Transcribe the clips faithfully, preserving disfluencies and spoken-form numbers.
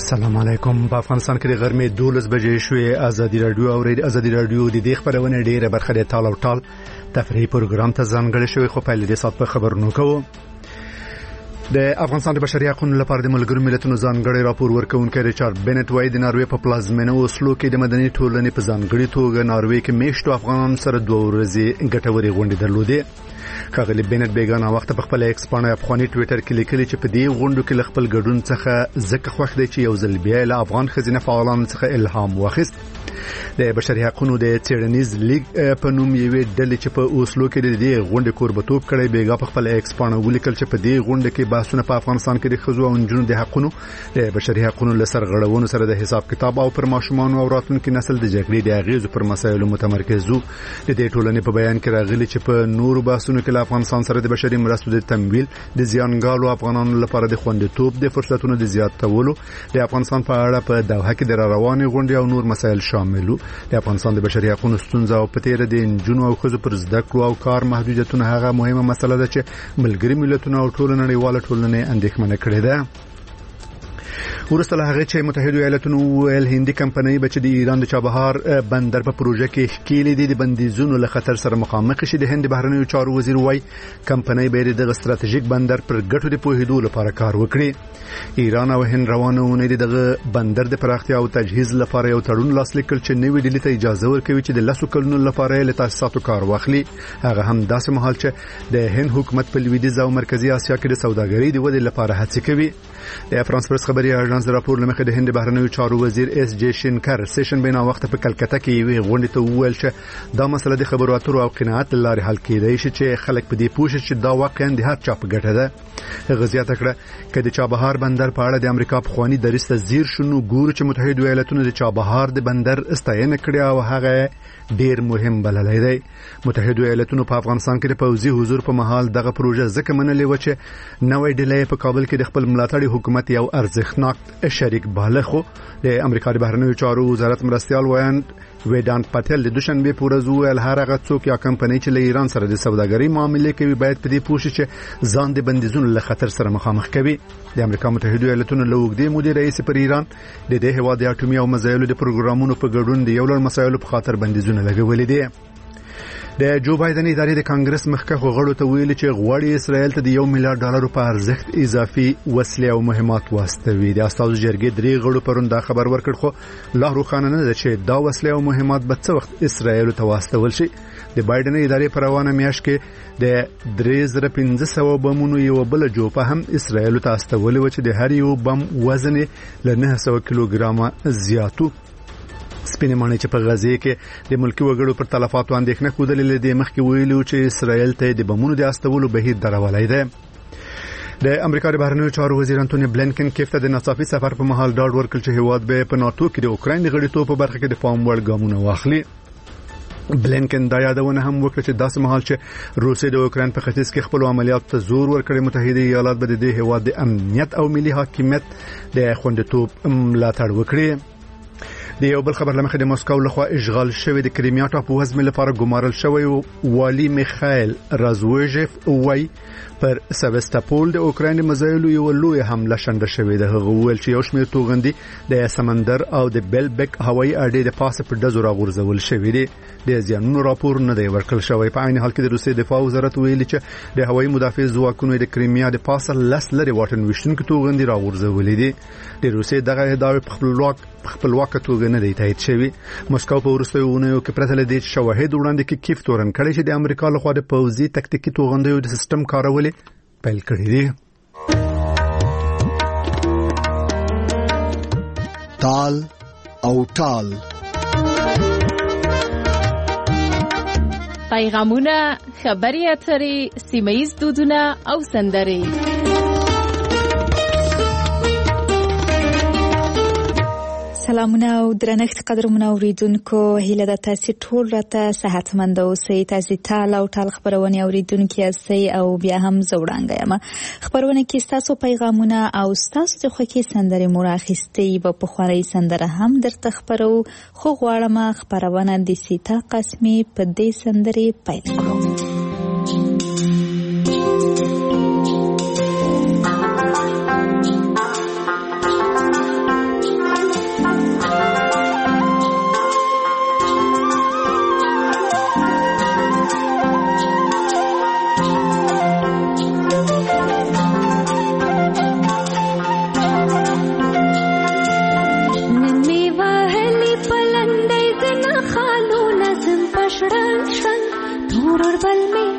السلام علیکم. په افغانستان کې د غرمې دولس بجې شوې. ازادي رادیو او ازادي رادیو د دې خبرونه ډیره برخه د ټال او ټال تفریحي پروګرام ته ځانګړی شوی، خو په لدې سات په خبرونو کوو. د افغانستان د بشري حقوقو لپاره د ملګرو ملتونو ځانګړی راپور ورکوونکی ریچارډ بنټ وایي د ناروې په پلازمینه اوسلو کې د مدني ټولنې په ځانګړي توګه ناروې کې میشتو افغانانو سره دوه ورځې ګټورې غونډې درلودې. ښاغلي بنټ بیگانه وخت په خپل ایکس باندې افغاني ټوئیټر کې لیکلي چې په دې غونډو کې خپل ګډون څخه ځکه خوښ دی چې یو ځل بیا له افغان خزینه فعالانو څخه الهام واخیست. د بشري حقوقو د چیرنیز لیگ په نوم یوې ډلې چې په اوسلو کې د دې غونډې کوربتوب کړی بیګا په خپل ایکس باندې ولیکل چې په دې غونډه کې بحثونه په افغانستان کې د ښځو او نجونو د حقوقو د بشري حقوقو له سرغړونو سره د حساب کتاب او پر ماشومان او راتلونکي نسل د جګړې د اغیزو پر مسایلو متمرکز وو. د دې ټولنې په بیان کې راغلي چې په نورو بحثونو کې له افغانستان سره د بشري مرستو د تمویل، د زیانګالو افغانانو لپاره د خوندیتوب د فرصتونو د زیاتولو، د افغانستان په اړه په دوحه کې د روانې غونډې او نور مسایل شامل وو. د افغانستان د بشري حقوقو ستونزې او په تیر د انجونو او ښځو پر زده کړو او کار محدودیتونه هغه مهمه مسله ده چې ملګري ملتونه او ټول نړیواله ټولنه اندېښمنه کړې ده. ورسته له هغه چې متحده ایالاتونو ویل هندي کمپنۍ بچ د ایران د چابهار بندر په پروژه کې ښکېلې دي د بندیزونو له خطر سره مخامخ شي. د هند بهرنیو چارو وزیر وای کمپنۍ به د استراتیژیک بندر پر ګټو د پوهېدو لپاره کار وکړي. ایران او هند روانونه دي دغه بندر د پراختیا او تجهیز لپاره یو تړون لاسلیک کړ چې نوې ډلې ته اجازه ورکوي چې د لاسو کلونو لپاره له تاسیساتو کار واخلي. هغه هم داسې مهال چې د هند حکومت په لویدیځ او مرکزی اسیا کې د سوداګرۍ د ودې لپاره هڅې کوي. د فرانس پرس خبري اژانس راپور لمخې د هند بهرنیو چارو وزیر اس جے شنکر سیشن بنا وخت په کلکته کې وی غونډه ته وویل چې دا مسله د خبرو اترو او قناعت لارې حل کېدای شي چې خلک په دې پوښتنه چې دا واقعا د هر چا په ګټه ده. غزیات کړه چې د چابهار بندر په اړه د امریکا په خواني درسته زیر شنو ګور چې متحده ایالاتونو د چابهار د بندر استاینه کړې او هغه ډیر مهم بللی دی. متحده ایالاتونو په افغانستان کې د پوځي حضور په محل دغه پروژه ځکه منلې و چې نوې ډلې په کابل کې د خپل ملاتړي حکومت یو ارزښتناک شریک باله. خو د امریکا د بهرنیو چارو وزارت مرستيال وایان ویدانت پټل د دوشنبه پورز ویل هر هغه څوک یا کمپنۍ چې له ایران سره د سوداګرۍ معاملې کوي باید په دې پوښتنه چې ځان د بندیزونو له خطر سره مخامخ کوي. د امریکا متحده ایالاتونو له وګړي مدیر رئیس پر ایران د دې هواد د اټومي او مزایلو د پروګرامونو په ګډون د یو لړ مسایلو په خاطر بندیزونه لګولې دي. د جو بایدن ادارې د کانګرس مخکښ غړو ته ویل چې غواړي اسرائیل ته د یو میلیارډ ډالر په ارزښت اضافي وسلې او مهمات واستوي. د استازو جرګې درې غړو پرون دا خبر ورکړ، خو لا روښانه نه ده چې دا وسلې او مهمات به څه وخت اسرائیل ته واستول شي. د بایدن ادارې پر روانه میاشت کې د درې زره پنځه سوه بمونو یو بل جوپه هم اسرائیل ته استول و چې د هر یو بم وزن له نه سوه کیلوګرامه زیاتو. سپینې مانې چې په غزې کې د ملکی وګړو پر تلفاتو اندېښنه خوده لیدې مخکې ویلو چې اسرائیل ته د بمونو د استولو بهیر درولای دی. د امریکا د بهرنیو چارو وزیر انټونی بلینکن کېفته د ناڅاپي سفر په مهال ډاډ ورکړ چې هیواد به په ناتو کې د اوکراین د غړیتوب په برخه کې د پام وړ ګامونه واخلي. بلینکن دا یادونه هم وکړه چې داسې مهال چې روسیه د اوکراین په ختیځ کې خپل عملیات ته زور ورکړي، متحده ایالات به د هیواد د امنیت او ملي حاکمیت د خوندیتوب ملاتړ وکړي. د یو بل خبر لمخې د مسکو لخوا اشغال شوی د کریمیا ټاپو وزمې لپاره ګمارل شوی والی میخائیل رازوژف وای پر سوستاپول د اوکراین مزایلو یو لوی حمله شنډه شوې ده. هغه ویل چې یو شمېر توغندي د سمندر او د بیلبک هوایي اډې د پاسه په دزو راغورځول شوې دي. د زیانونو راپور نه دی ورکړل شوی. په عین حال کې د روسیې دفاع وزارت ویلي چې د هوایي مدافع ځواکونو د کریمیا د پاسه لس لري واټن وشتونکو توغندي راغورځولې دي. د روسیې دغه ادعا په خپلواک خپلواک توګه نه دی تایید شوی. مسکو په وروستیو اونیو کې پرته له دې شواهد وړاندې کې کیف تورن کړي چې د امریکا لخوا د پوځي تکتیکي توغندیو د سیستم کارول پیل کړی دی. تال او ټال پیغامونه، خبري اترې، سیمه ییز دودونه او سندرې. سلامونه او درنښت قدرمنو اوریدونکو، هیله ده تاسو ټول راته صحتمند اوسئ. تاسو ټال او ټال خبرونه اوریدونکو یاستئ او بیا هم زوړانګه یم. خبرونه کې تاسو پیغامونه او تاسو د خوښي سندرې مو راخستې و په خواري سندره هم درته خبرو، خو غواړم خبرونه د سیتا قسمي په دې سندرې پیل کړو.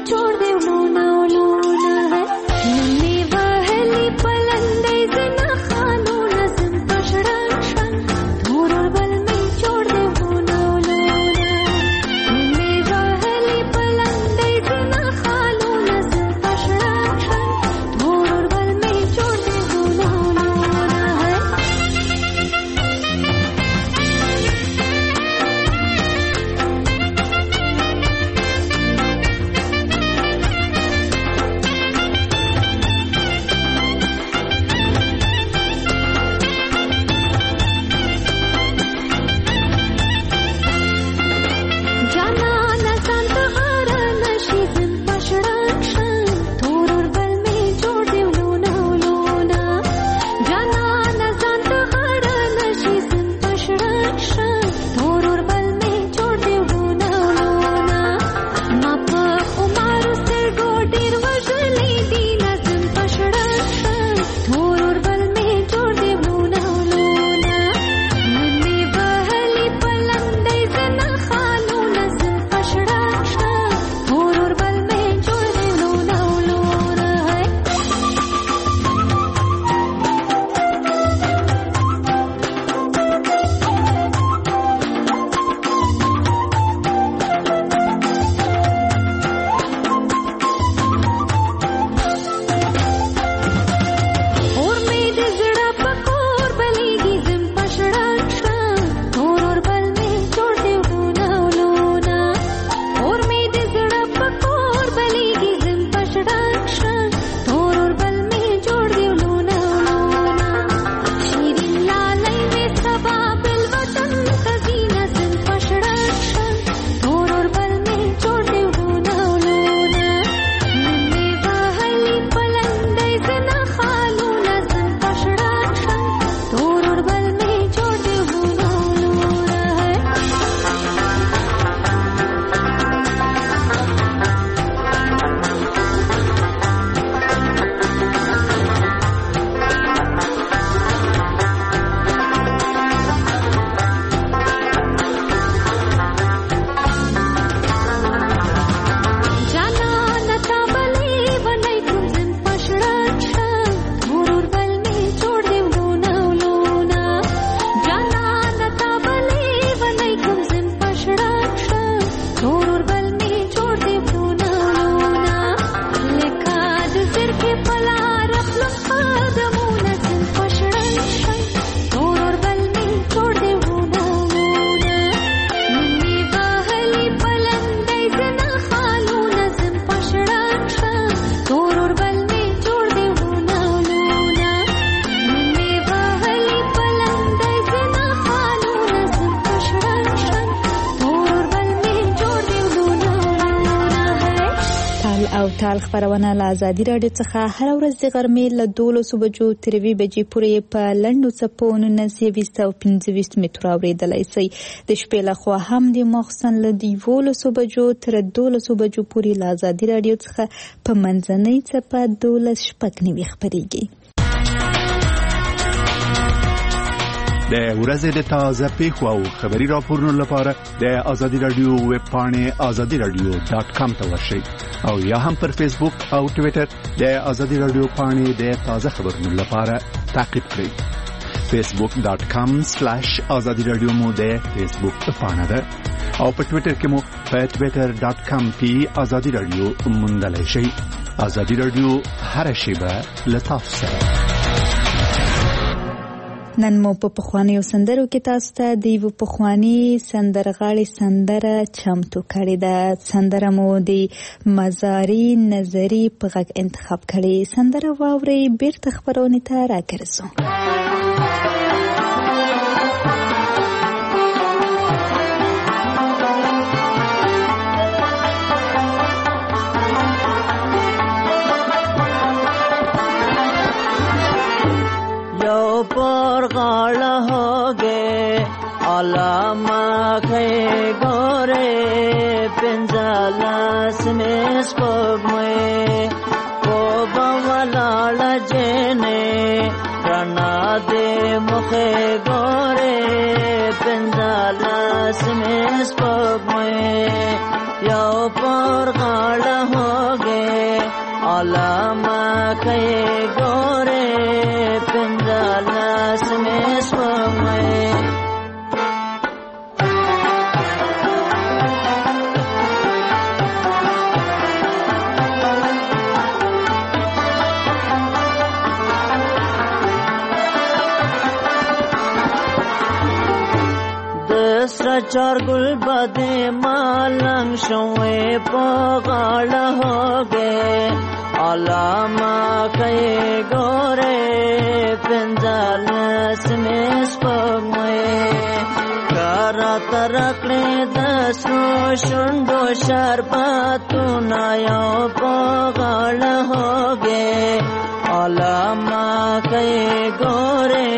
ټال خبرونه له ازادي راډیو څخه هر ورځ د غرمې له دولسو بجو تر یوې بجې پورې په لنډو څپو نولس یویشت او پنځه ویشت مترو اورېدلی شئ. د شپې لخوا هم د ماخوستن له یولسو بجو تر دولسو بجو پورې له ازادي راډیو څخه په منځنۍ څپه دولس شپږ نوي خپرېږي. د ورځې د تازه پیښو او خبري راپورونو لپاره د ازادي رادیو ویب پاڼې ازادي رادیو ډاټ کام ته ورشئ او یا هم پر فیسبوک او ټوئیټر د ازادي رادیو پاڼې د تازه خبرونو لپاره تعقیب کړئ. فیسبوک ډاټ کام سلیش ازادي رادیو مو د فیسبوک پاڼه ده او په ټوئیټر کې مو په ټوئیټر ډاټ کام کې ازادي رادیو موندلای شئ. ازادي رادیو هر شیبه له تاسو سره. نن مو په پخوانیو سندرو کې تاسو ته د یو پخوانی سندرغاړي سندره چمتو کړې ده. سندره مو د مزاري نظری په غږ انتخاب کړې. سندره واورئ، بیرته خبرونه ته راګرځو. पर गाला हो गे आलामा खे गोरे पिंजालास में स्पोग में को बवलाला जेने रना दे मुखे गोरे पिंजालास में स्पोग में यो पर गाला हो علامه کوي ګوره پنځلس مې سپوږمۍ سر چار گل بدے مالنگ شوے پغاڑا ہو گئے علامہ کئے گورے پنځلس میں سپوږمۍ کارا ترکڑے دسرو شنڈو شربتونا یو پغاڑا ہو گئے علامہ کئے گورے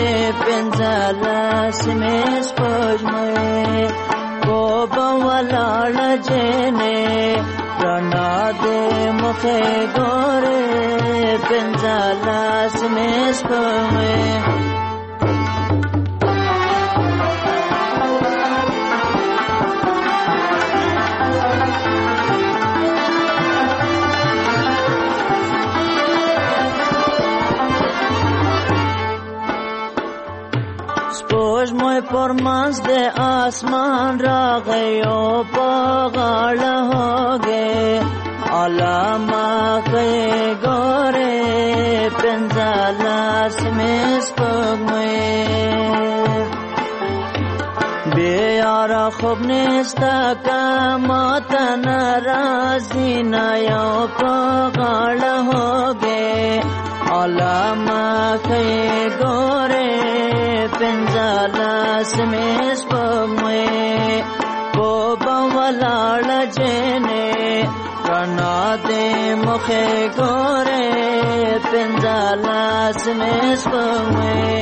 پنځلس میں سپوږمۍ کوبه ولاړه جنې رڼا دې مخې ګورې پنځلس مې سپوږمۍ سپوږمۍ پر منځ د آسمان راغیو په غاړه هوګې علامه کوي ګورې پنځلس مې سپوږمۍ بیاره خوب نیسته که ماته ناراضي نه یو په غاړه هوګې علامه کوي ګورې پنځلس مې سپوږمۍ کوبه ولاړه جنې رڼا دې مخې ګورې پنځلس مې سپوږمۍ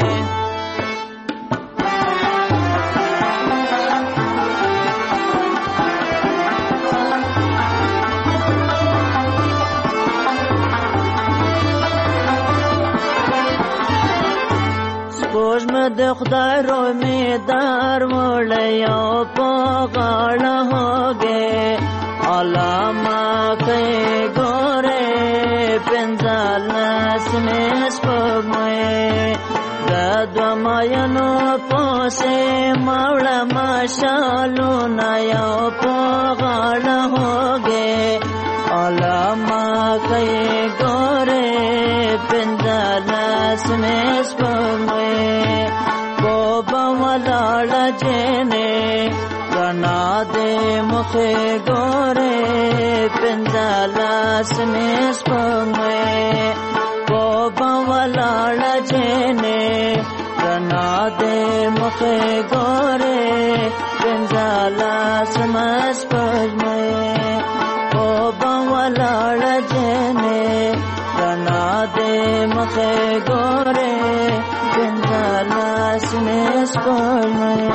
سپوږمۍ د خدای روی مې در وړی یو په غاړه هوګې علامه کوي ګورې پنځلس مې سپوږمۍ د دوه ماینو پسې مړه مشالونه یو په غاړه هوګې علامه کوي ګورې پنځلس مې سپوږمۍ کوبه ولاړه جنې رڼا دې مخې ګورې پنځلس مې سپوږمۍ کوبه ولاړه جنې رڼا دې مخې ګورې پنځلس مې سپوږمۍ کوبه ولاړه جنې رڼا دې مخې ګورې پنځلس مې سپوږمۍ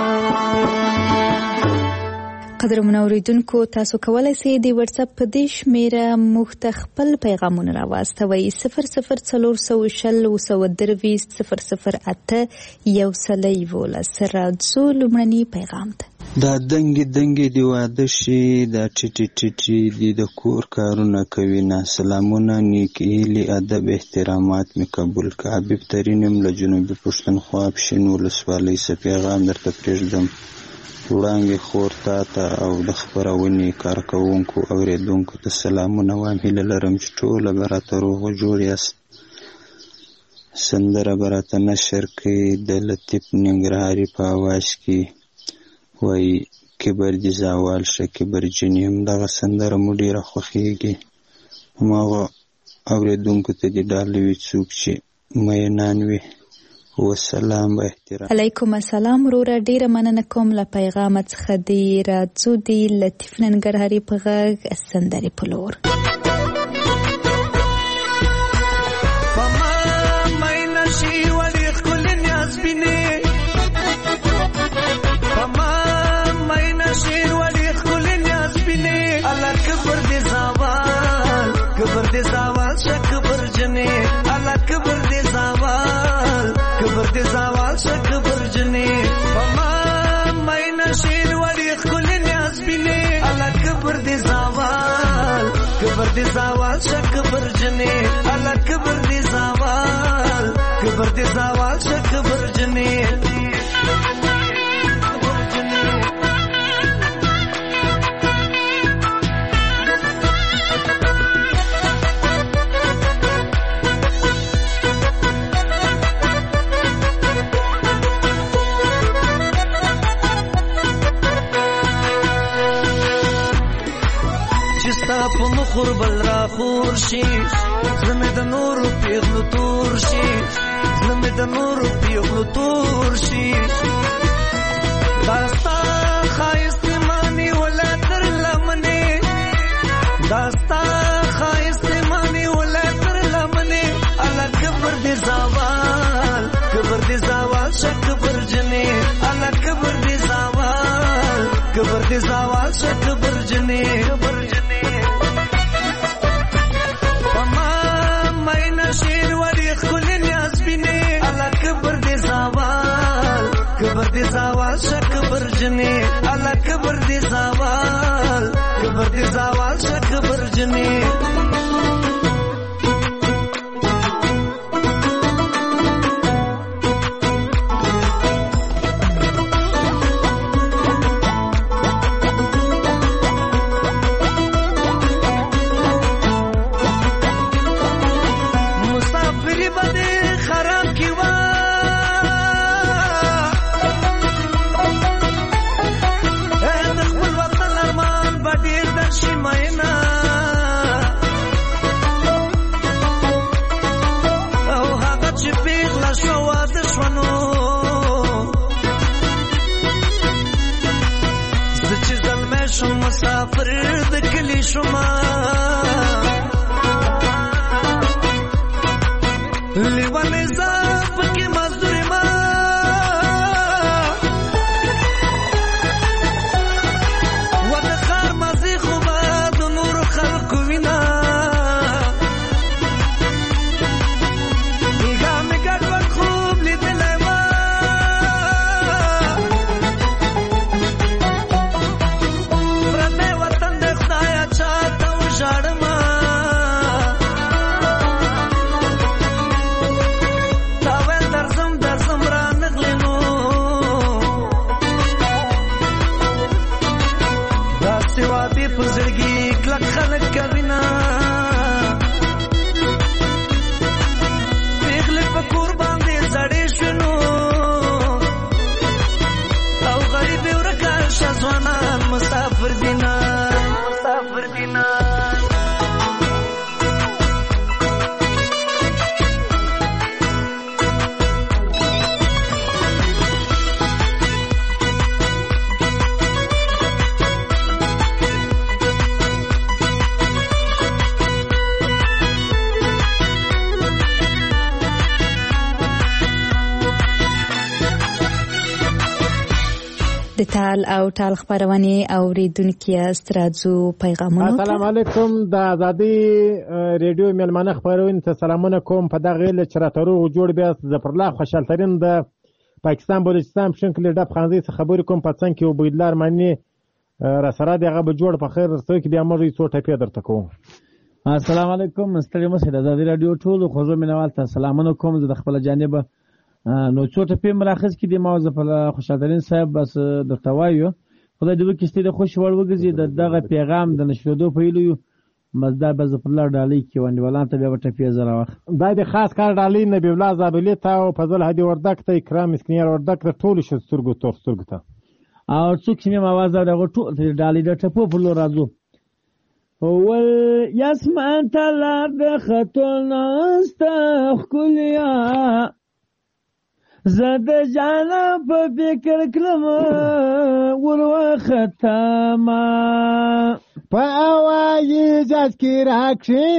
قدرمنو اوریدونکو تاسو کولای شئ د واتس اپ په دې شمیره موږ ته خپل پیغامونه راواستوئ صفر صفر څلور سوه شل اوه سوه درویشت صفر صفر اته یو سل یولس راځو لومړني پیغام ته دا دنګې دنګې دی واده شي دا ټیټي ټیټي دی د کور کارونه کوي نه سلامونه نیکې هیلې ادب احترامات مې قبول که حبیب ترین یم له جنوبي پښتونخوا پښین ولسوالۍ څه پیغام درته پرېږدم وړانګې خور تا ته او د خپرونې کارکوونکو اورېدونکو ته سلامونه وایم هیله لرم چې ټوله به راته روغ جوړ یاست سندره به راته نشر کړئ د لطیف ننګرهاري په اواز کې وایي کبر دې زوال شه کبرجن یم دغه سندره مو ډېره خوښېږي هماغه اورېدونکو ته دې ډالۍ وي څوک چې مینان وي والسلام با احترام. علیکم السلام وروره ډیره مننه کوم له پیغام څخه دی راځو دی لطیف ننګرهاري په غږ سندرې په لور. کبر دې زوال شه کبر جنې الله کبر دې زوال کبر دې زوال شه کبر جنې پما مینه شیر وړي خل نیاز بینه الله کبر دې زوال کبر کبر دې زوال شه کبر جنې الله کبر دې زوال کبر دې زوال شه کبر جنې په مخور بل را خور شي زمې د نور پیغلو تور شي زمې د نور پیغلو تور شي داستا خایست مانی ولا تر لمنه داستا خایست مانی ولا تر لمنه الله کبر دې زوال کبر دې زوال شک کبر جنې الله کبر دې زوال کبر دې زوال شک کبر جنې کبر شیر وری خلی نیاز بینه الله کبر دې زوال کبر دې زوال شک کبر جنې الله کبر دې زوال کبر دې زوال شک کبر جنې مسافر د کلی شما لیوانې زاپ کې مزدور ما و د خار مزي خو به د نور خلق وینا میګه میګه ډوډ خوب لیدلې ما خلق کوینا پیغله په کور باندې زړې شنو او غریب ورکه شزوانان مسافر دینا مسافر دینا د تال او تال خبرونه اوریدونکو استرادو پیغامونه السلام علیکم د ازادي ریډیو ملمنه خبرونه ته سلامونه کوم په دغه غیله چراترو جوړ بیا ظفرالله خوشالترین د پاکستان بلوچستان شنکل ډب خانزي خبرې کوم په څنګه کې وبیدلار معنی را سره دغه به جوړ په خیر سره کې بیا مې څو ټپې درته کوم السلام علیکم مستری مسعود د ازادي رادیو ټول خوږو مینوال ته سلامونه کوم د خپل جانب نو څو ټپې مراخص کې د موضوع په خوشالترین صاحب بس د توایو خدای دې وکړي د خوش ور وګزي د دغه پیغام د نشودو په ویلو مزدا به ظفرالله ډالۍ کې ونی ولان ته به ټپې زره واخ دا د خاص کار ډالۍ نبی الله زابلی ته او فضل هدي وردک ته اکرام اسکنیر وردک ته ټول شو سترګو تور سترګو ته او څوک چې مې आवाज دغه ټول ډالۍ د ټپو په لور راځو ول یاسمان تلار د خطون استخلیا زد جانا په فکر کلم ور وختما په اوایي ځکه کې راکشي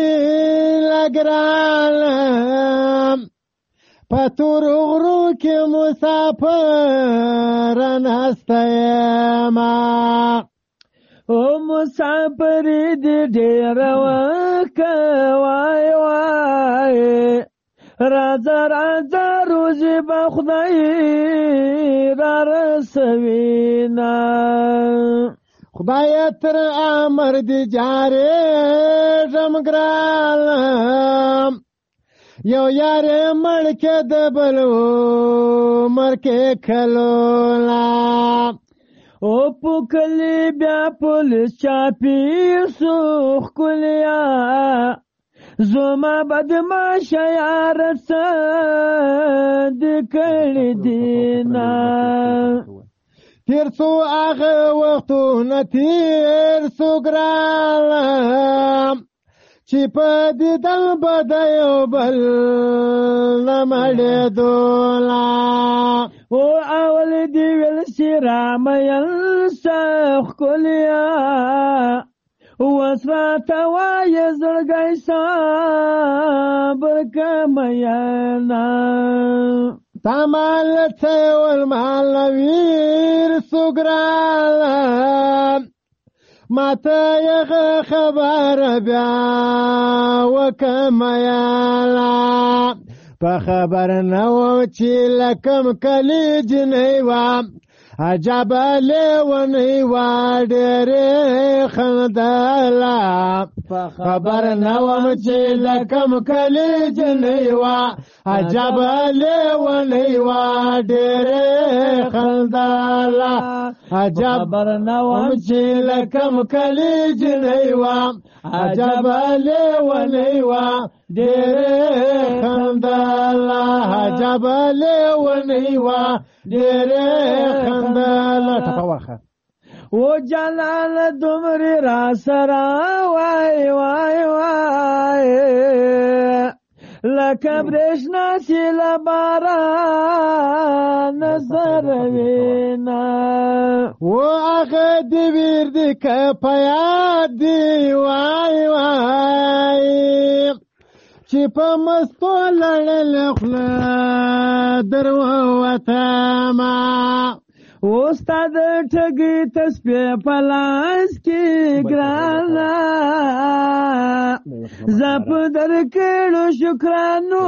لګرالم په تور غرو کې مسافر نستایما او مسافر دې ډېر وکوي وای راځه راځه روزي به خدای را رسوینا خدای تر امر دی جاره جمګرالم یو یار مړکه د بلو مرکه کلولا او پوکلی بیا پولیس چاپی سوخ کلیا زما بدماش یار سد کړی دینا تیر سو هغه وختونه تیر سو ګرانم چې په دیدن به د یو بل نه مړېدولا او اول دې ویل چې رامین څه ښکلیا اوس راته وایه زړګی صبر که مینا تا مال څه ولمال ویر سو ګرانم ماته یغه خبر بیا وکمیالا په خبر نه و چې لکم کلی جنۍ وه عجب لیونۍ وه ډېرې خندله په خبر نه وم چې لکم کلی جنۍ وه عجب لیونۍ وه ډېرې خندله عجب نه وم چې لکم کلی جنۍ وه عجب لیونۍ وه ډېرې خندله عجب لیونۍ وه ډېرې خندله ټپه واخه او جلال دومره را سره وای وای وای لکه برېښنا چې له باران سره وینا و هغه دې ویر دې که په یاد دي وای وای چې په مستو لړلې خوله در ووتمه اوستا د ټګي تسبیح په لاس کې ګرانه زه په در کړو شکرانو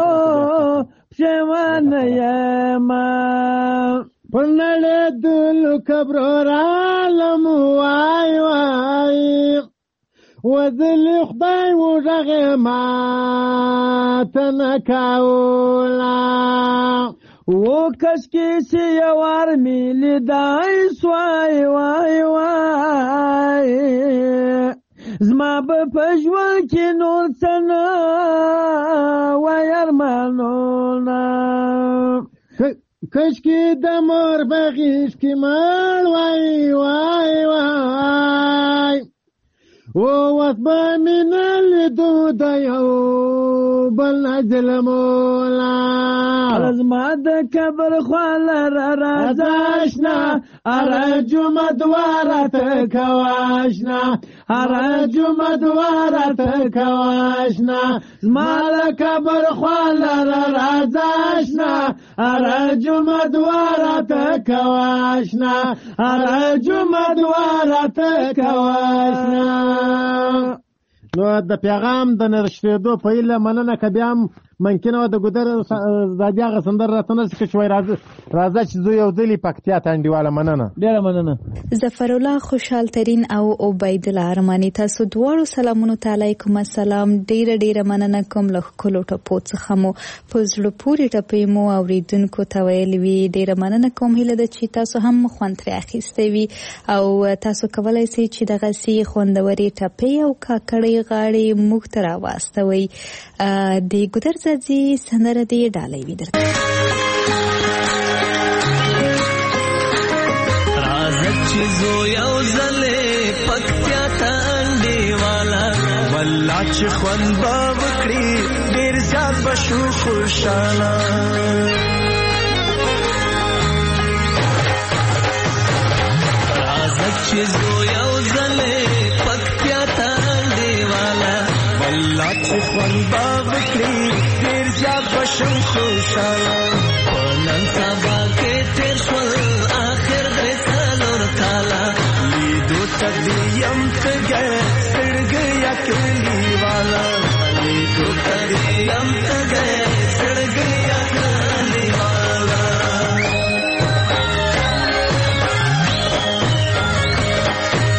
پښېمانه یمه په نړېدلو کبرو رالم وای وای وذلی خدای وږغې ماته نه کوله و کشکی چې یوار مې لیدای سوای وای وای زما به په ژوند کې نور څه نه وای ارمانونه کشکی د مور بغیش کې مړ وای وای وای و اوس به مې نه لیدو د یو بل نه ظلمولا زما د کبر خواله را راځه اشنا هره جمعه دواره ته کوه اشنا هره جمعه دواره ته کوه اشنا زما د کبر خواله را راځه اشنا هره جمعه دواره ته کوه اشنا هره جمعه دواره ته کوه اشنا نو د پیغام د نرشتېدو په هیله مننه که بیا هم ممکنه وه د ګودر زادي هغه سندره راته نه څه شوی راځه چې زه یو ځلې پکتیا ته انډیواله مننه ډېره مننه ظفرالله خوشحال ترین او عبیدالله ارماني تاسو دواړو سلامونو ته علیکم السلام ډېره ډېره مننه کوم له ښکلو ټپو څخه مو په زړه پورې ټپې مو اورېدونکو ته ویلې وي ډېره مننه کوم هیله ده چې تاسو هم خوند ترې اخیستی وي او تاسو کولی سئ چې دغسې خوندورې ټپې او کاکړۍ غاړې موږ ته راواستوئ د ګودر زادي سندره دې ډالۍ وي درته راځه چې زو یو ځلې پکتیا ته انډیواله والله چې خوند به وکړي ډېر زیات به شو خوشحاله راځه چې زو یو ځلې پکتیا ته انډیواله والله چې خوند به وکړي ډېر زیات به شو خوشحاله په نن سبا کې تېر شول آخر درې څلور کاله لیدو ته دې یم تږی ستړګۍ یا کلیواله لیدو ته دې یم تږی ستړګۍ یا کلیواله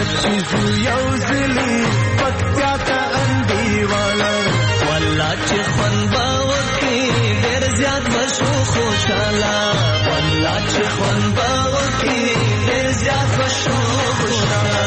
چې زو یو ځلې پکتیا ته انډیواله والله چې خوند به وکړي ډېر زیات به شو خوشحاله والله چې خوند به وکړي ډېر زیات به شو خوشحاله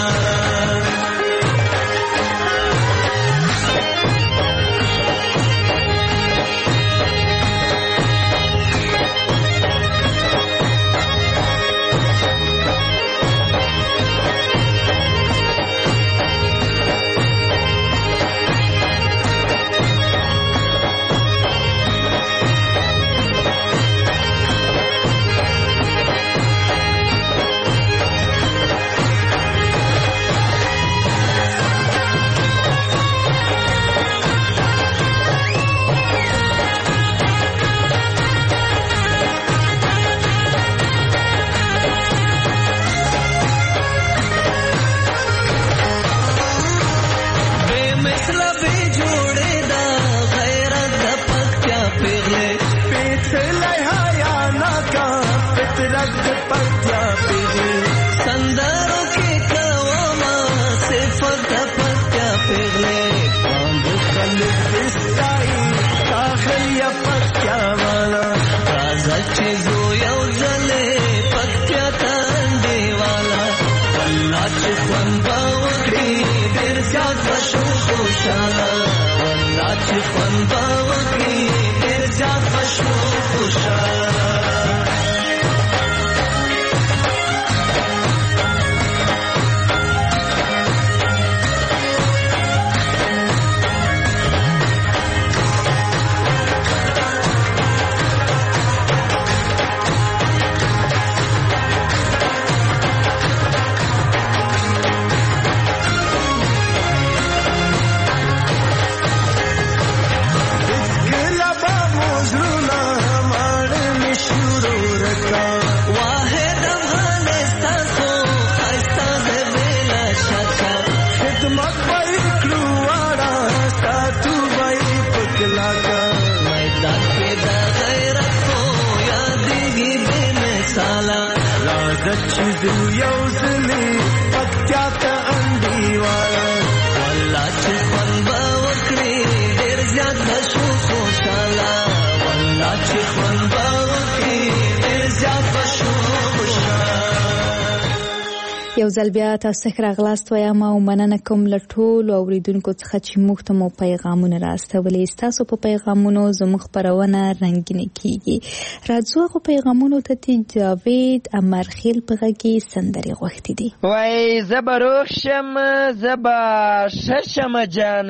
یو ځل بیا تاسو ښه راغلاست وایم او مننه کوم له ټولو اوریدونکو څخه چې موږ ته مو پیغامونه راستولي. ستاسو په پیغامونو زموږ خپرونه رنګینه کیږي. راځو هغو پیغامونو ته چې جاوید امرخیل په غږ کې سندرې غوښتې دي. وای زه به روغ شم زه به ښه شم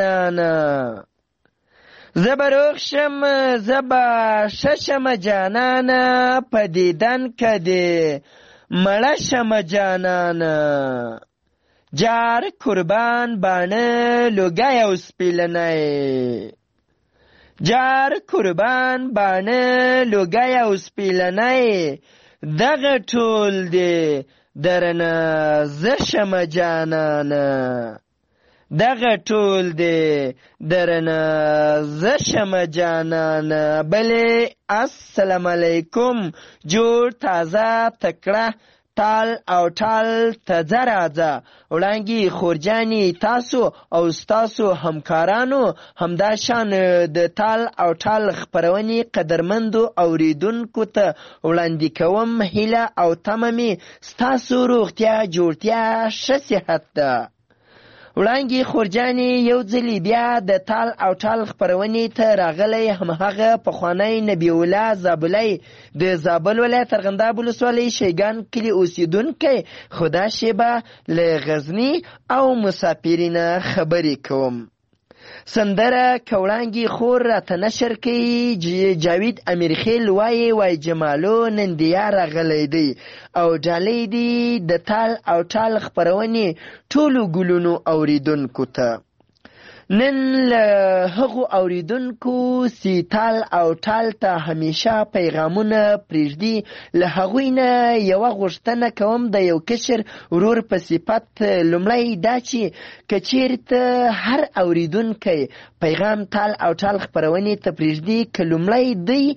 جانانه زه به روغ شم زه به ښه شم جانانه په دیدن که دې مړه شم جانانه جار قربان باڼه لوګی او سپیلنی جار قربان باڼه لوګی او سپیلنی دغه ټول دی درنه زه شم جانانه دغه ټول دی درنه زه شم جانانه. بلې السلام علیکم جوړ تازه تکړه تال او ټال تازه راځه وړانګې خورجانې تاسو او ستاسو همکارانو همدا شان د تال او ټال خپرونې قدرمندو اوریدونکو ته وړاندې کوم. هیله او تمه مې ستاسو روغتیا جوړتیا ښه صحت ده. وړانګې خورجانې یو ځلې بیا د تال او ټال خپرونې ته راغلی همهغه پخوانی نبی الله زابلی د زابل ولایت ارغنداب ولسوالۍ شیګان کلي اوسېدونکی خو دا شیبه له غزني او مسافرینه خبرې کوم. سندره که وړانګې خور راته نشر کوي جاوید امیرخیل وایي وای جمالو نن دیا راغلی دی او ډالۍ دی د تال او ټال خپرونې ټولو ګلونو اوریدونکو ته. نن له هغو اوریدونکو سی تال او ټال ته همیشه پیغامونه پرېږدي له هغوی نه یوه غوښتنه کوم د یو کشر ورور په صفت. لومړی دا چې که چېرته هر اوریدونکی پیغام تال او ټال خپرونې ته پرېږدي که لومړی دی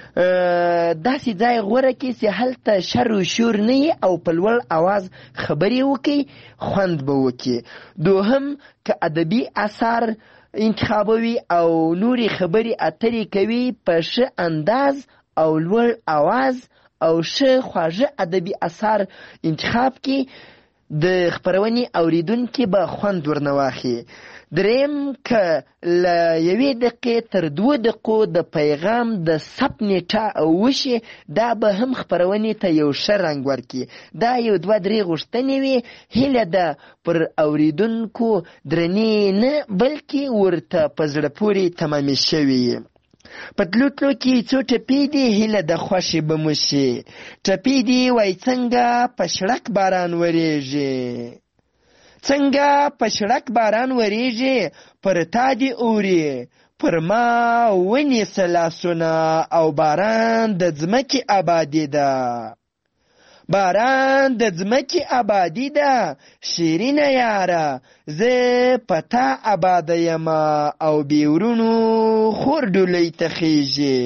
داسې ځای غوره کړي چې هلته شر و شور نه وي او په لوړ اواز خبرې وکړي، خوند به وکړي. دوهم که ادبي اثار انتخابوي او نورې خبرې اترې کوي په ښه انداز او لوړ اواز او ښه خواږه ادبي اثار انتخاب کړي، د خپرونې اوریدونکي به خوند ورنه واخلي. دریم که له یوې دقیقې تر دوه دقیقو د پیغام د ثبت نیټه وشي، دا به هم خپرونې ته یو ښه رنګ ورکړي. دا یو دوه درې غوښتنې وي، هیله ده پر اوریدونکو درنې نه بلکې ورته په زړه پورې تمامې شوي. په تلو تلو کې څو ټپې دي، هیله د خوښې به مو شي. ټپې دي وایي څنګه په شړک باران وریږي، څنګه په شړک باران وریږي، پر تا دې اوري پر ما ونیسه لاسونه، او باران د ځمکې آبادي ده، باران د ځمکې آبادي ده، شیرینه یاره زه په تا آباده یم، او بیورونو خور ډولۍ ته خیږي.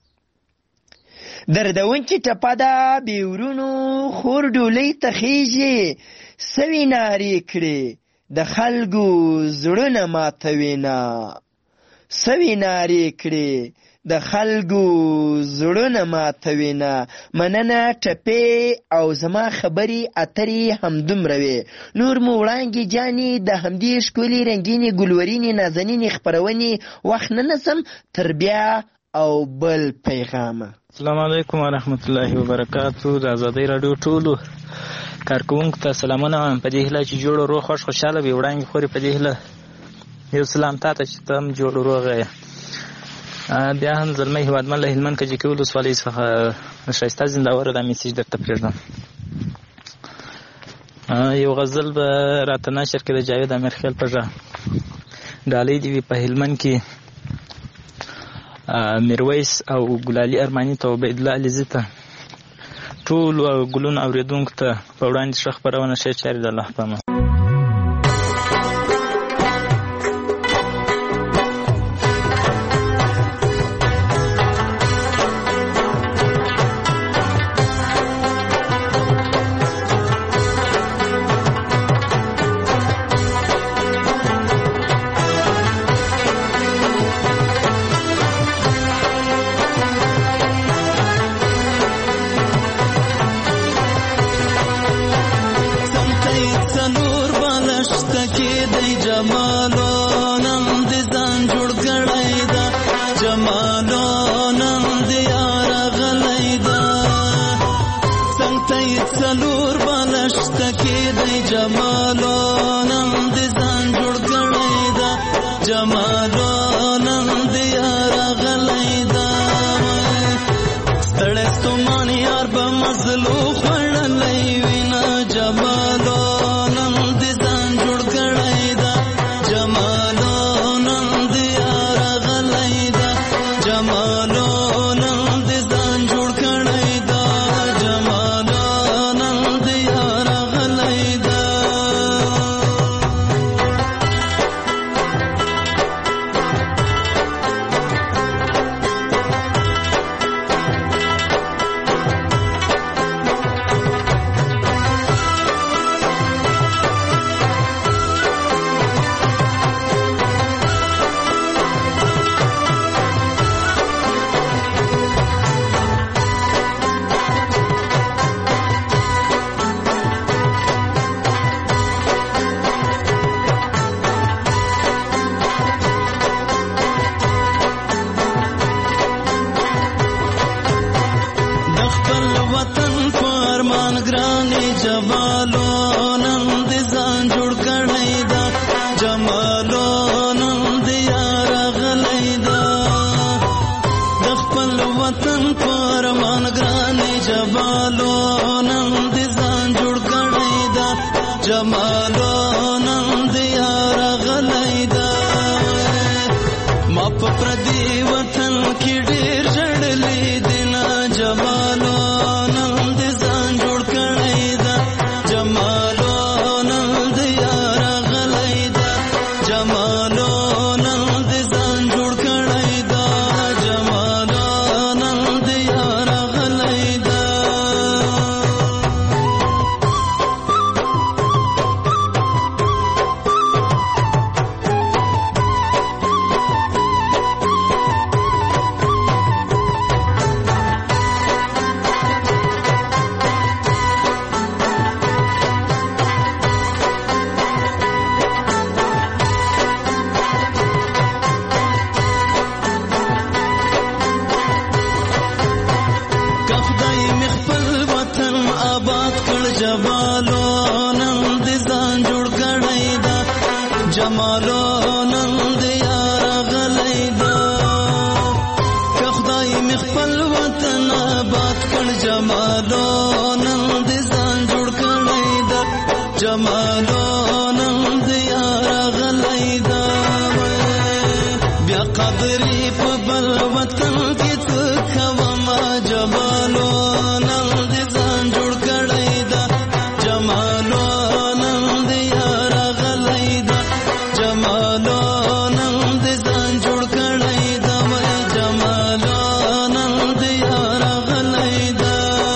دردونکې ټپه ده، بیورونو خور ډولۍ ته خیږي، سوي نارې کړې د خلکو زړونه ماتوینه، سوي نارې کړې د خلکو زړونه ماتوینه. مننه ټپې او زما خبرې اترې همدومره وې. نور مو وړانګې جانې د همدې ښکلې رنګینې ګلورینې نازنینې خپرونې وخت نه نسم تر بیا او بل پیغامه. السلام علیکم ورحمت الله وبرکاتو. د ازادۍ راډیو ټولو کارکوونکو ته سلامونه وایم، په دې هیله چې جوړ و روغ خوش خوشحاله وي، وړانګې خورې. په دې هیله یو سلام تا ته چې ته هم جوړ و روغ یې. بیا هم زلمی هیوادمل له هلمند کجکي ولسوالۍ څخه ښایسته زنداوره دا میسیج درته پرېږدم. یو غزل به راته نشر کړي د جاوید امیرخیل په غږ. ډالۍ دې وي په هلمند کې میرویس او ګلالي ارماني ته، عبیدالله علیزي ته، ټولو ګلونو اورېدونکو ته په وړاندې ښه خپرونه ښې چارې د الله په امان. جمالو نن دې ځان جوړ کړی دا، جمالو نن دې وای می خپل وطن آباد کړ جمالو نن دې ځان جوړ کړی دا جمالو نن دې یار غلی دا بیا قدرې په بل وطن کې څه کوم جمالو نن دې ځان جوړ کړی دا جمالو نن دې یار غلی دا جمالو نن دې ځان جوړ کړی دا جمالو نن دې یار غلی دا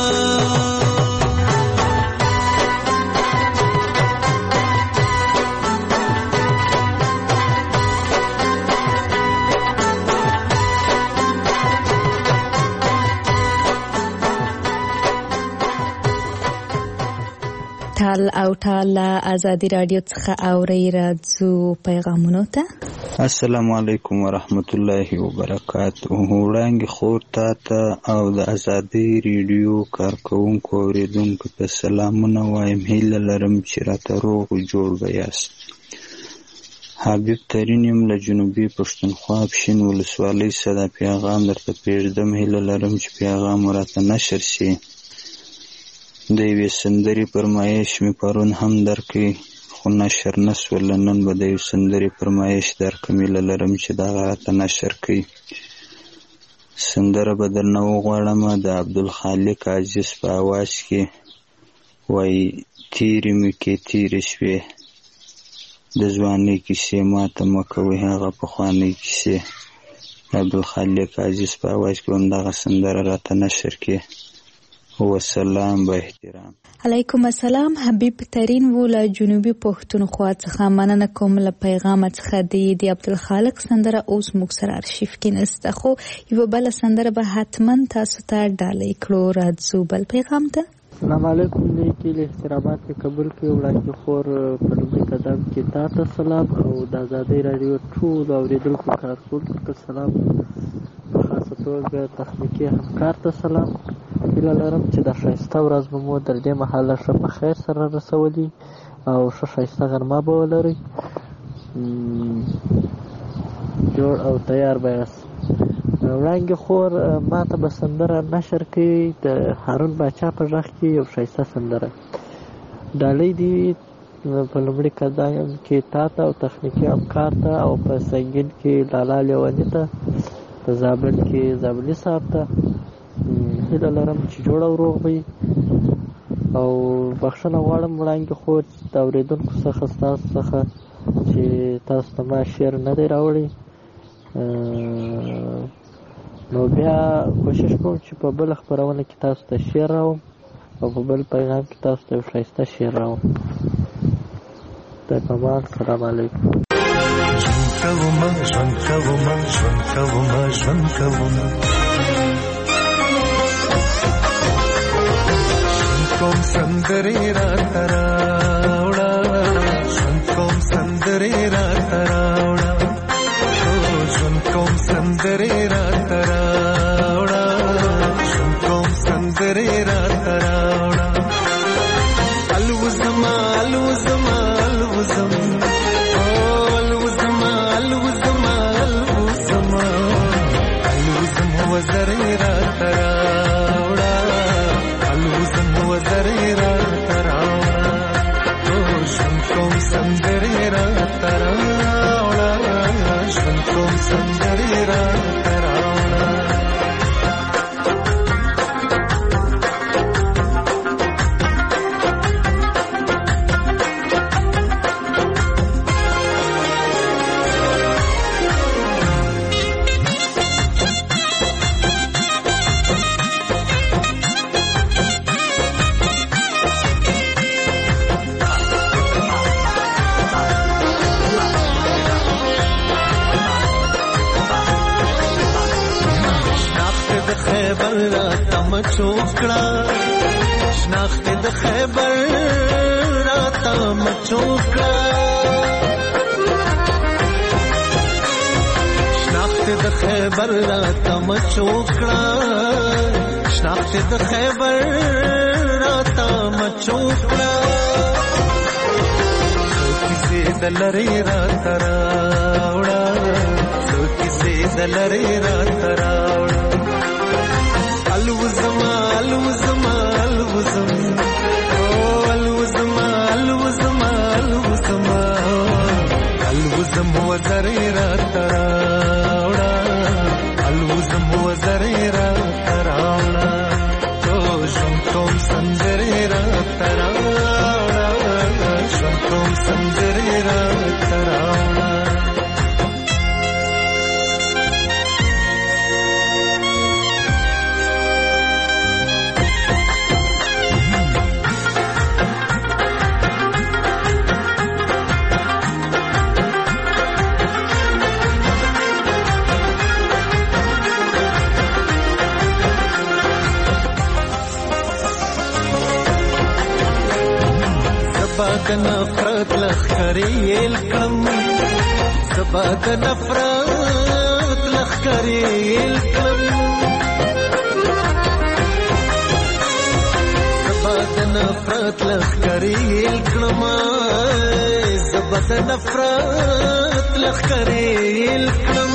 ټال او ټال ازادي رادیو څخه اوري راځو پیغامونو ته. السلام علیکم ورحمت الله وبرکاته. وړاندې خور تا ته او د ازادي ریډیو کارکونکو اوریدونکو ته سلامونه وایم. هیله لرم چې راته روغ جوړ به یاست. حبیب ترین یم له جنوبي پښتونخوا پښین ولسوالۍ څخه پیغام درته پرېږدم. هیله لرم چې پیغام راته نشر شي. د یوې سندرې فرمایش مې پرون هم درکړی خو نشر نه شوله. نن به د یو سندرې فرمایش درکړم. هیله لرم چې دغه راته نشر کړي. سندره به درنه وغواړم د عبدالخالق عزیز په اواز کې. وایي تیرې مې کې تیرې شوې د ځوانۍ کیسې ماته مه کوئ هغه پخوانۍ کیسې. د عبدالخالق عزیز په اواز کې هم دغه سندره راته نشر کړي. وسلام با احترام. علیکم السلام. حبیب ترین و له جنوبي پښتونخوا څخه مننه کوم. له پیغام څخه دی د عبدالخالق سندره اوس موږ سره ارشیف کې نسته خو یو بل سندره به حتما تاسو ته ډالۍ کړو. راځو بل پیغام ته. السلام علیکم. نیکی له احترامات په قبول کې وړاندې خور په لومړي قدم کې تاسو سلام او د آزادۍ رادیو ټول اوریدونکو کارکونکو ته سلام. په خاصه توګه تخنیکي همکار ته سلام. هیله لرم چې د ښایسته ورځ به مو تر دې مهاله ښه په خیر سره رسولي او ښه ښایسته غرمه به ولرئ. جوړ او تیار به یاست. وړانګې خور ما ته به سندره نشر کړي د هارون باچا په غږ کې یو ښایسته سندره. ډالۍ دي په لومړي قدم کې تا ته او تخنیکي همکار ته او په سنګین کې لالا لیوني ته، په زابل کې زابلي صاحب ته. هیله لرم چې جوړ او روغ وي او بخښنه غواړم وړاندې خو د اورېدونکو څخه ستاسو څخه چې تاسو ته ما شعر نه دی راوړی. نو بیا کوشش کوم چې په بله خپرونه کې تاسو ته شعر راوم او په بل پیغام کې تاسو ته یو ښایسته شعر راوم. د کمال سلام علیکم. ژوند کومه ژوند کومه ژوند کومه ژوند کومه کوم سندرې راته راوړه ژوند کوم سندرې راته راوړه ژوند کوم سندرې راته راوړه ژوند کوم سندرې راته راوړه الوزما الوزما الوزم الوزما الوزما الوزما الوزم وزرې راته راوړه الوزم وزرې راته راوړه ژوند کوم سندرې راته راوړه ژوند کوم سندرې راته راوړه. چوکړه شناخت د خیبر راته مچوکړه شناخت د خیبر راته مچوکړه شناخت د خیبر راته مچوکړه څو کیسې د لرې راته راوړه څو کیسې د لرې راته راوړه الوزم وزرې راته راوړه الوزم وزرې راته راوړه تو ژوند کوم سندرې راته راوړه ژوند کوم سندرې راته راوړه د نفرت لخکرې الکم سبا د نفرت لخکرې الکم سبا د نفرت لخکرې الکم سبا د نفرت لخکرې الکم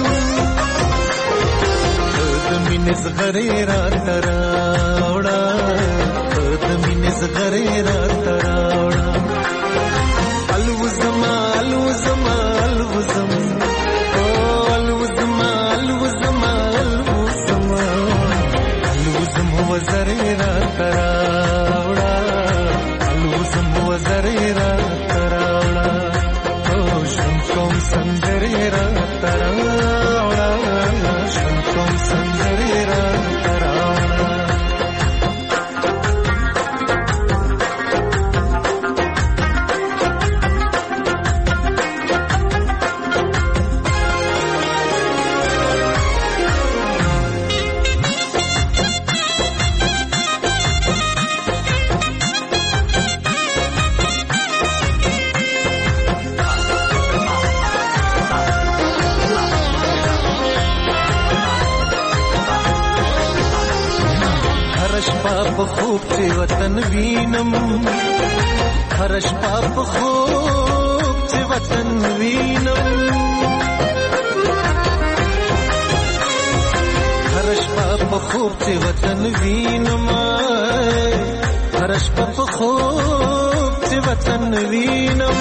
د مینې زغرې راته راوړه د مینې زغرې راته راوړه الوزم الوزم الوزم الوزم الوزم الوزم الوزم وزرې راته راوړه الوزم وزرې راته راوړه ژوند کوم سندرې راته راوړه ژوند کوم سندرې راته راوړه په خوب چې وطن وینم هر شپه په خوب چې وطن وینم هر شپه په خوب چې وطن وینم هر شپه په خوب چې وطن وینم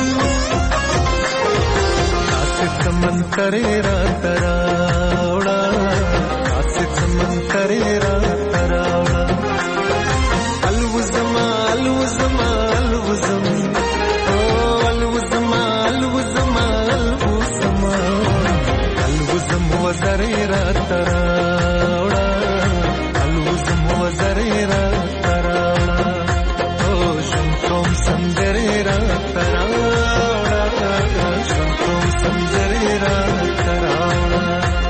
آسې سمندرې راته راوړه آسې سمندرې راته راوړه الوزم الوزم الوزم الوزم الوزم الوزم الوزم وزرې راته راوړه الوزم وزرې راته راوړه ژوند کوم سندرې راته راوړه ژوند کوم سندرې راته راوړه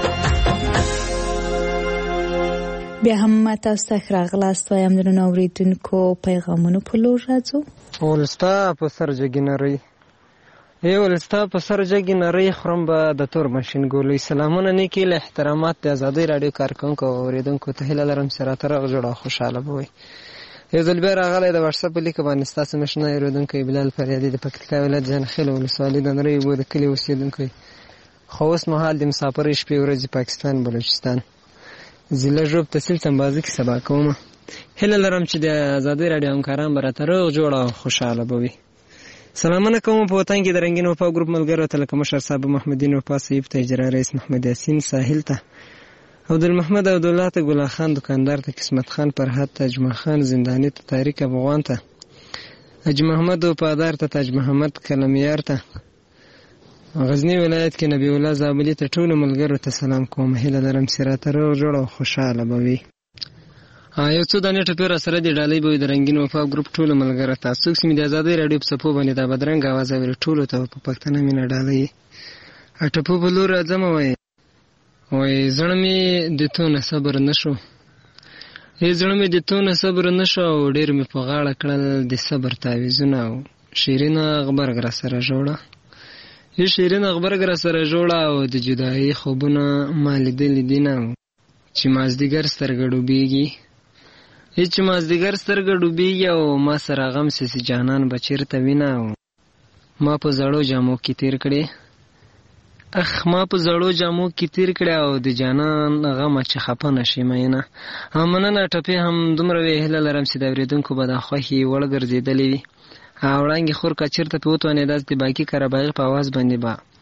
بیا هم تاسو ته راغلاست وایم درنو اوریدونکو پیغامونو په لور راځو ولستا په سر جګی نری ای ولستا په سر جګی نری خرم به د تور ماشین ګولې سلامونه نیکی له احترامات د آزادۍ رادیو کارکونکو اوریدونکو ته هیله لرم سره تر غوړه خوشاله بوي یو ځل بیا راغلی د واتس اپ لیک باندې تاسو مشنه اوریدونکو بلال فریادي د پکتیکا ولایت جنخیل ولسوالۍ د نری وو د کلی اوسیدونکو خو اوس مهال د مسافر شپې ورځې پاکستان بلوچستان زله جوب تحصیل سمبازي کې سبا کوم هله لرم چې د آزادۍ رادیو همکاران به راته روغ جوړ او خوشاله بوي سلامونه کوم په وطن کې د رنگین وفا ګروپ ملګرو ته لکه مشر صاحب محمدین وفا صاحب ته اجرا رئیس محمد یاسین ساحل ته عبد المحمد عبدالله ته ګل خان دکاندار ته قسمت خان فرحت ته اجمل خان زندانی ته طارق افغان ته اج محمد وفادار ته تاج محمد کلمیار ته غزنی ولایت کې نبی الله زابلی ته ټول ملګرو ته سلام کوم هله لرم سراته رو جوړ او خوشاله بوي یو څو دانې ټپه سره دی ډالۍ به د رنگین وفا ګروپ ټول ملګرو تاسو چې د آزادۍ رادیو په سپو باندې د بدرنګ आवाज ور ټول ته په پښتنه مینه ډالۍ اټپو بلور اعظم وای وای زړمې د تو نه صبر نشو ای زړمې د تو نه صبر نشو ډېر مې په غاړه کړل د صبر تعویذونه شیرین غبرګ را سره جوړه ای شیرین غبرګ را سره جوړه او د جدایي خوبونه مال دل دینه چې مازدیګر سترګړوبېږي هیڅ مازدیګر سترګړوبېږي او ما سره غم سي جانان بچیرته وینا ما په زړو جامو کې تیر کړي اخ ما په زړو جامو کې تیر کړي او د جانان غم چې خپه نشي مینه همنه ټپه هم دومره ویله لرم چې د اوریدونکو به د خوخي وړګرځیدلې وي او وړانګي خور کا چیرته په وته نه داس د باقي کربایغ په आवाज باندې با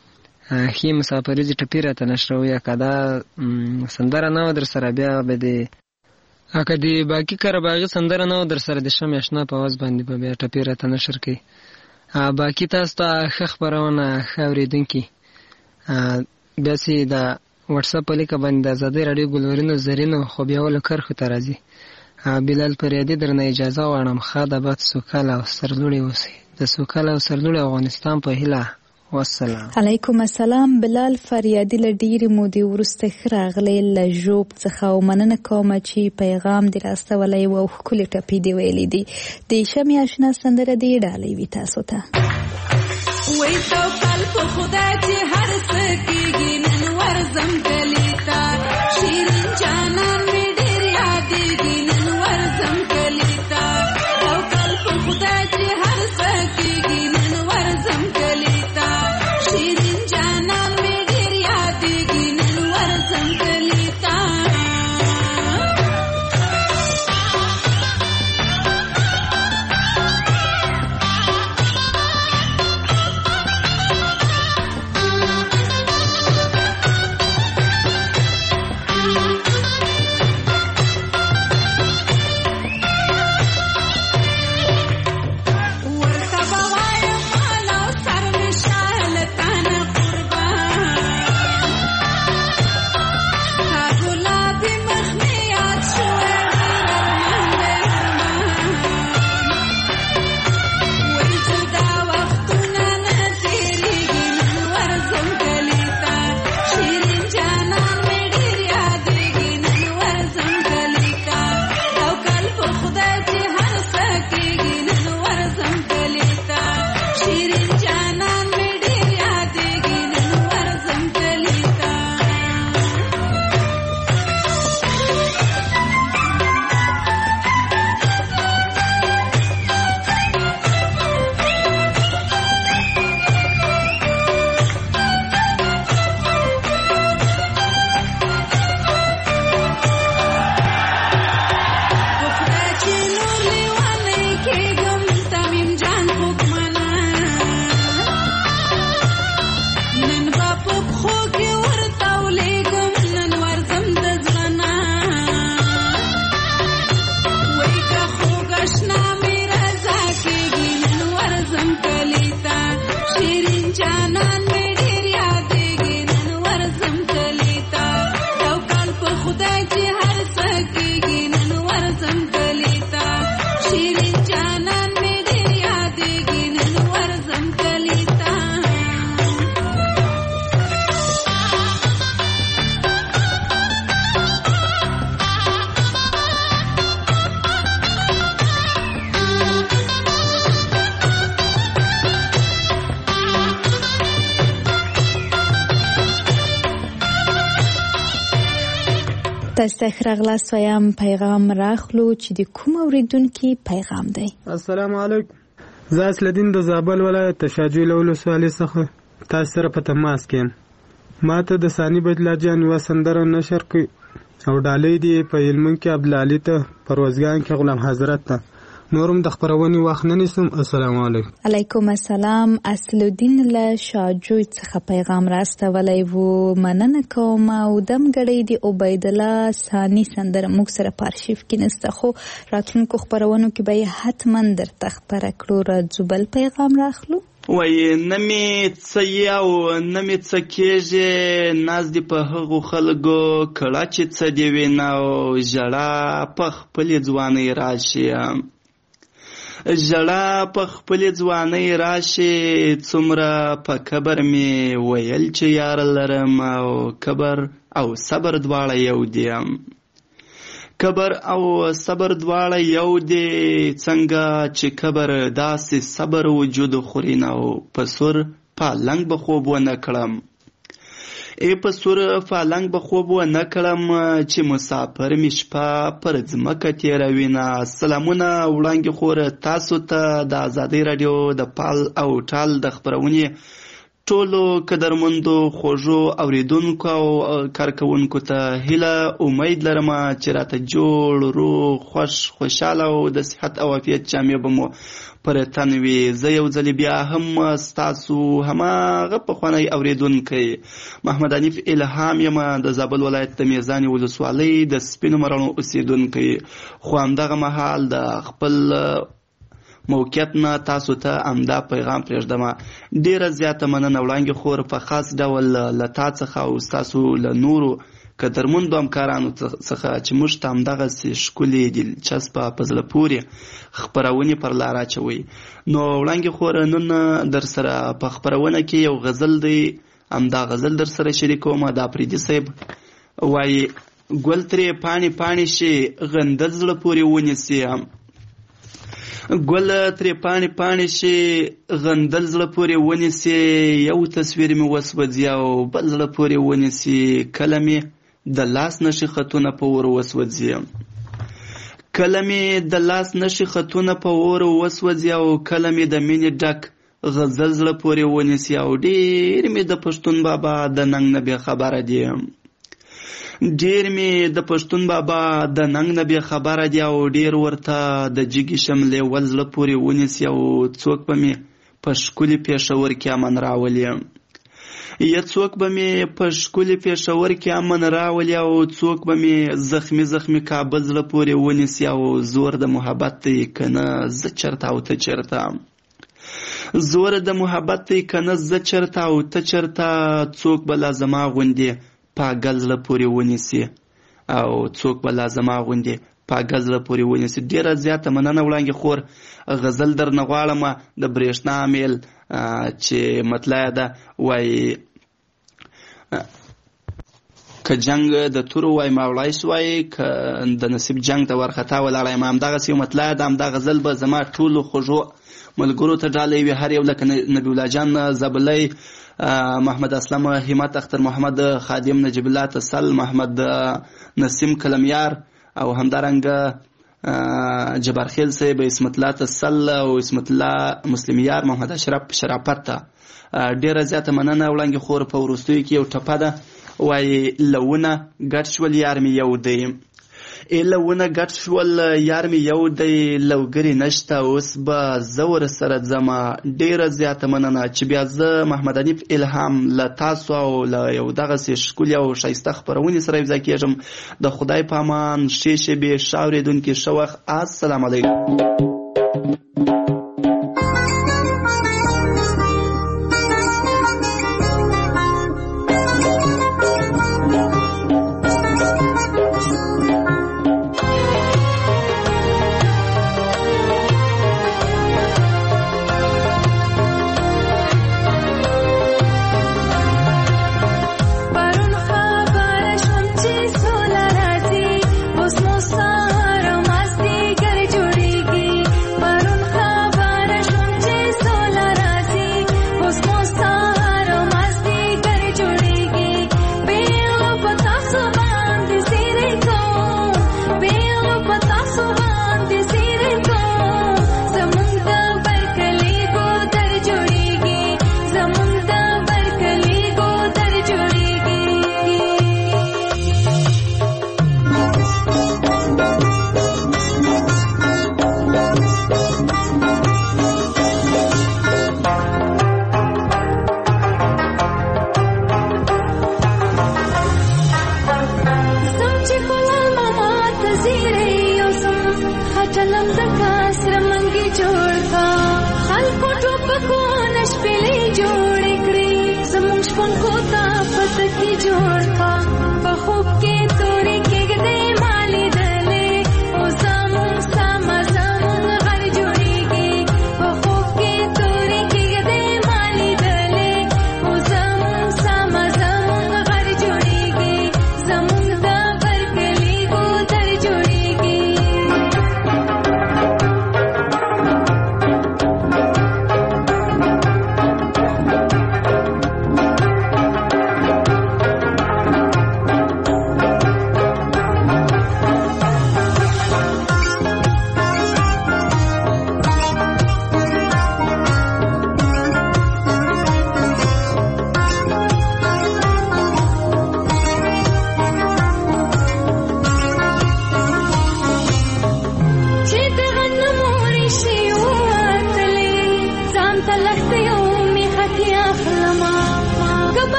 ښې مسافریزې ټپې راته نشروي. که دا سندره نه وه در سره بیا به د که د باقي قرهباغي سندره نه وه در سره د شمع اشنا په اواز باندې به بیا ټپې راته نشر کوي. باقي تاسو ته ښه خپرونه ښه اورېدونکي بياسې د واتساپ په لیکه باندې د ازادۍ راډیو ګلورینو زرینو خوبیولو کرښو ته راځي. بلال فریادي درنه اجازه غواړم ښه د باد سوکاله او سرلوړي اوسئ. د سوکاله او سرلوړي افغانستان په هیله. والسلام. علیکم السلام. بلال فریادي له ډېرې مودې وروسته ښه راغلی له ژوب څخه او مننه کوم چې پیغام دې راستولی و او ښکلې ټپې دې ویلې دي. د شمع اشنا سندره دې ډالۍ وي تاسو ته. وای توکل په خدای چې هر څه کېږي نن ورځم کلي ته شیرین جانان مې ډېر یادېږي نن ورځم کلي ته توکل په خدای چې هر څه کېږي نن ورځم کلي ته شیرین جانان مې ډېر یادېږي نن ورځم کلي ته. تاسو ته راغلاست وایم پیغام راخلو چې د کوم اوریدونکو پیغام دی. السلام علیکم. زه اصلدین د زابل ولایت شاجوی له ولسوالۍ څخه تاسو سره په تماس کې ما ته د ثاني بدلا جان و سندره نشر کړ او ډالۍ دی په علمون کې عبدالعلی ته پروازګان کې غلام حضرت ته نورم د خبرونې وخت نه نیسم. السلام علیکم. علیکم السلام. اصلدین له شاجوی څخه پیغام راستولی وو مننه کوم او دم غړی دی عبید الله ثانی سندره موږ سره په ارشیف کې نسته خو راتلونکو خبرونو کې به حتما درته خبره کړو. راځو بل پیغام راخلو. وای نمی څه او نمی څه کېږي ناز دی په هغو خلکو کړه چې څه دی وینا او ژړا په خپلې ځوانۍ راشي ژړا په خپلې ځوانۍ راشي څومره په کبر مې ویل چې یار لرم او کبر او صبر دواړه یو دي کبر او صبر دواړه یو دي څنګه چې کبر داسې صبر وجود خوري نو په سور پالنګ به خوب ونه کړم ای په سور پالنګ به خوب ونه کړم چې مسافر مې شپه پر ځمکه تېروي نه. سلامونه وړاندې خور تاسو ته د ازادۍ راډیو د پال او ټال د خبرونې ټولو قدرمندو خوږو اوریدونکو او کارکوونکو ته هیله امید لرم چې راته جوړ روغ خوش خوشحاله او د صحت او عافیت جامې به مو پر تن وي. زه یو ځلې بیا هم ستاسو هماغه پخوانی اوریدونکی محمد حنیف الهام یم د زابل ولایت د میزانې ولسوالۍ د سپینو مرڼو اوسیدونکی. خو همدغه مهال د خپل موقعیت نه تاسو ته همدا پیغام پرېږدم. ډېره زیاته مننه وړانګې خور په خاص ډول له تا څخه او ستاسو له نورو قدرمندو همکارانو څخه چې موږ ته همدغسې ښکلې دلچسپه په زړه پورې خپرونې پر لار اچوئ. نو وړانګې خور نن در سره په خپرونه کې یو غزل دی، همدا غزل در سره شریکوم. د افریدي صاحب وایي ګل ترې پاڼې پاڼې شي غندل زړه پورې ونیسي، ګل ترې پاڼې پاڼې شي غندل زړه پورې ونیسي، یو تصویر مې وسوځي او بل زړه پورې ونیسي، کله مې د لاس نښې خطونه په اور وسوځي، کله مې د لاس نښې خطونه په اور وسوځي او کله مې د مینې ډک غزل زړه پورې ونیسي او ډېر مې د پښتون بابا د ننګ نه بې خبره دي، ډېر مې د پښتون بابا د ننګ نه بې خبره دي او ډېر ورته د جګې شملې ول زړه پورې ونیسي او څوک به مې په ښکلي پېښور کې امن راولي، یا څوک به مې په ښکلي پېښور کې امن راولي او څوک به مې زخمي زخمي کابل زړه پورې ونیسي او زور د محبت دی که نه زه چېرته او ته چېرته، زور د محبت دی که نه زه چېرته او ته چېرته، څوک به لا زما غوندې پاګل زړه پورې ونیسي او څوک به لا زما غوندې پاګل زړه پورې ونیسي. ډېره زیاته مننه وړانګې خور. غزل درنه غواړم د برېښنا میل چې مطلع ده وایي که جنگ د تورو وای ما وړای سوای، که د نصیب جنگ ته ورخطا ولاړی ما. همدغسې یو مطلع ده. همدا غزل به زما ټولو خوږو ملګرو ته ډالۍ وي، هر یو لکه نبی الله جان زبلی، محمد اسلم همت، اختر محمد خادم، نجیب الله تسل، محمد نسیم کلمیار او همدارنګه جبار خیل صاحب، اسمت الله تسل او اسمت الله مسلمیار، محمد اشرف شرافت ته ډېره زیاته مننه. وړانګې خور په وروستیو کې یو ټپه ده وایي لونه ګډ شول یار مې یو دی، ای لونه ګډ شول یار مې یو دی، لوګري نشته اوس به زه ورسره ځمه. ډېره زیاته مننه چې بیا زه محمد حنیف الهام له تاسو او له یو دغسې ښکلي او ښایسته خپرونې سره یوځای کېږم. د خدای په امان، ښې شېبې، ښه اورېدونکي، ښه وخت. السلام علیکم.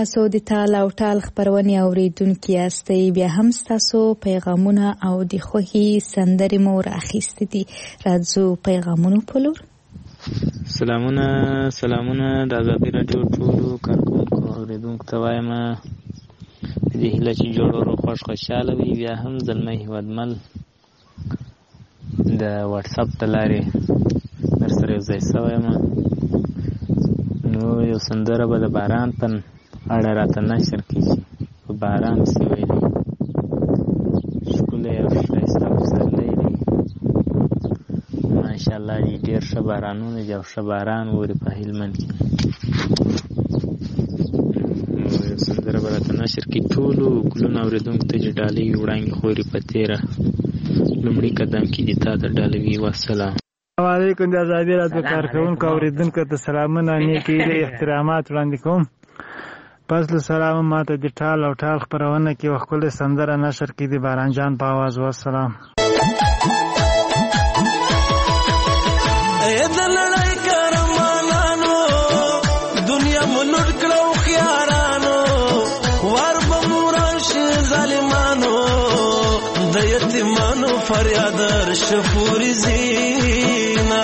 تاسو د تال او ټال خبرونه اوریدونکو یاستئ. بیا هم تاسو پیغامونه او د خوښي سندرې مو راخیستې دي. راځو پیغامونو په لور. سلامونه سلامونه د آزادي راډیو ټولو کارکونکو اوریدونکو ته وایم د دې هیله چې جوړ ورو خوش خوشحاله وي. بیا هم زلمی هیوادمل د واتساپ د لارې در سره یو ځای سوی یم. نو یو سندره به د باران په اړه راته نشر کېږي. په باران پسې ویلي ښکلی او ښایسته پسرلی دی. ماشاءالله دي ډېر ښه بارانونه دي او ښه باران اوري په هلمند کې. نو یو سندره به راته نشر کړي ټولو ګلونو اورېدونکو ته چې ډالۍ وي وړانګې خوري په تېره لومړي قدم کې دي تا ته ډالۍ وي. والسلام. السلام علیکم. د آزادي راډیو کارکوونکو اورېدونکو ته سلامونه، نیکې هیلې، احترامات وړاندې کوم. پس له سلامه ماته د ټال او ټال خپرونه کې یوه ښکلې سندره نشر کړي د باران جان په اواز. والسلام. اے د لړۍ کرمانانو دنیا مو لوټ کړه هوښیارانو، وار به مو راشي ظالمانو، د یتیمانو فریاد شفوري زینا.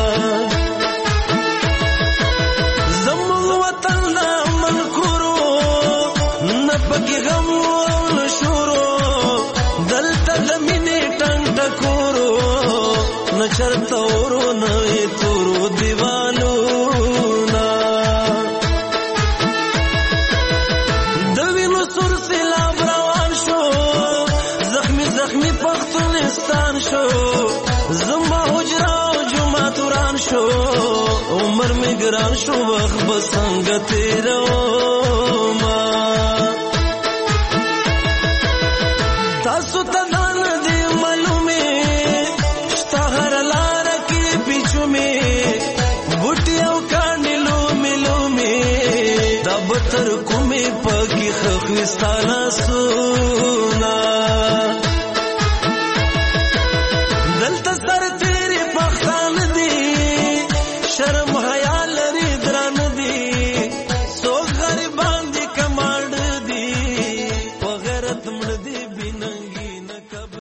زموږ وطن د منکورو نه پکې غم او نه شورو، دلته د مینې ټنګ ټکورو نه چرته ورو نه تورو دیوالونه. د وینو سور سیلاب روان شو، زخمی زخمی پښتونستان شو، زما حجره او جومات وران شو، عمر می ګران شو، وخت به څنګه تېرومه. تاسو ته دا نه دي معلومې شته هر لاره کې پیچومې بوټي او کاڼي لومې لومې، دا به تر کومې پکې ښه ښایسته لاسو